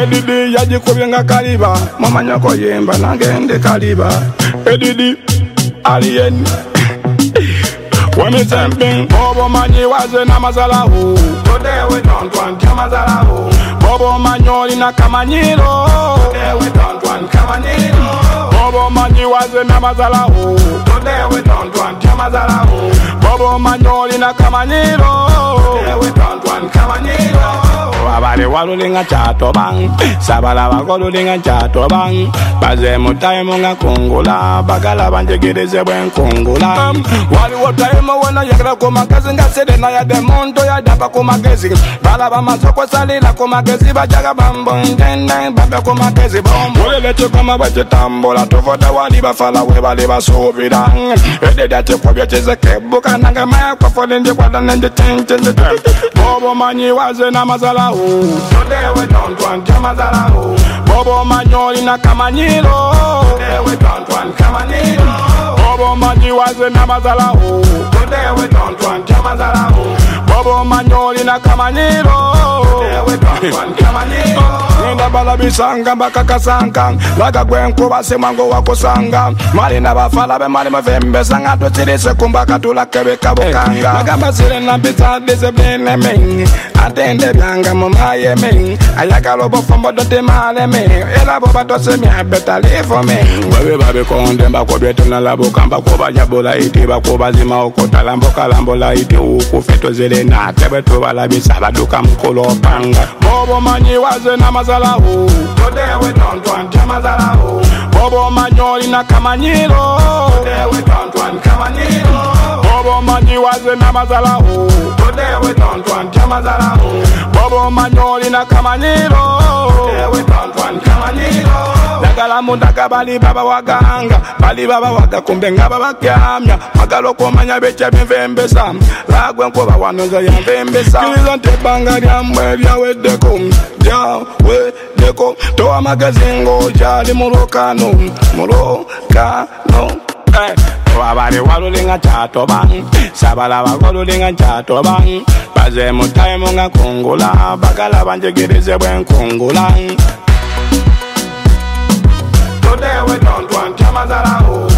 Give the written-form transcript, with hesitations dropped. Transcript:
Edidi yajikubye nga kaliba mwamanyako yemba nagende kaliba Edidi alien Wemizemping Bobo manyi waze na mazalaho Today we don't want ya mazalaho Bobo manyoli na kamanyiro Today we don't want kamanyiro Bobo manyi waze na mazalaho Today we don't want ya mazalaho Bobo manyoli na kamanyiro Today we don't want kamanyiro Wabale walulinga chato bang Sabala wakolulinga chato bang Baze mutaimo nga kungula Bagala banjegirize bwen kungula Wali wataimo wana yagla kumagezi Nga sede na ya demonto ya dapa kumagezi Bala bamasoko salila kumagezi Bajaga bambo njende babe kumagezi bombo Uleleche kama bache tambola Tufote wali bafala webali basubira Ede dati kwa biacheze kebuka Nanga maya kwa folindi kwa danende chenche Bobo manyi waze na mazala Today we don't want ya mazalaho Bobo manyoli na kamanyiro Today we don't want kamanyiro Bobo manyi waze na mazalaho Today we don't want ya mazalaho Bobo manyoli na kamanyiro Today we don't want kamanyiro Nenda bala bisanga mbaka kasanga Laga gwenko base mango wako sanga Mali na bafala be mali mavembe Sanga tutilise kumbaka tulakebe kabukanga Magamba sile na bisa discipline ming Atende bianga mumaye ming Ayaka lobo fombo dote male ming Ela boba tose mi abeta live for me Wewe babi konde mbako beto na labo Kamba koba jabola iti bako bazima okota Lamboka lambola iti uku feto zile na Tebe tuwa la bisaba duka mkolo panga Bobo manyi waze na mazalaho Today we don't want ya mazalaho Bobo manyoli na kamanyiro Today we don't want kamanyiro Bobo manyi waze na mazalaho Today we don't want ya mazalaho Bobo manyoli na kamanyiro Today we don't want kamanyiro Dagala mundaka bali baba waganga Bali baba waga kumbenga baba kiamya Magalo kumanya beche bimvembesa Lagwe nkoba wanonzo ya mvembesa Kilizo ntebanga liamwe liawe deko Liawe deko Toa magazingo jali mulokano Mulokano Wabale walulinga chato bang Sabala wakolulinga chato bang Baze mutaimo nga kungula Bagala banjegirize bwen kungula Today we don't want ya mazalaho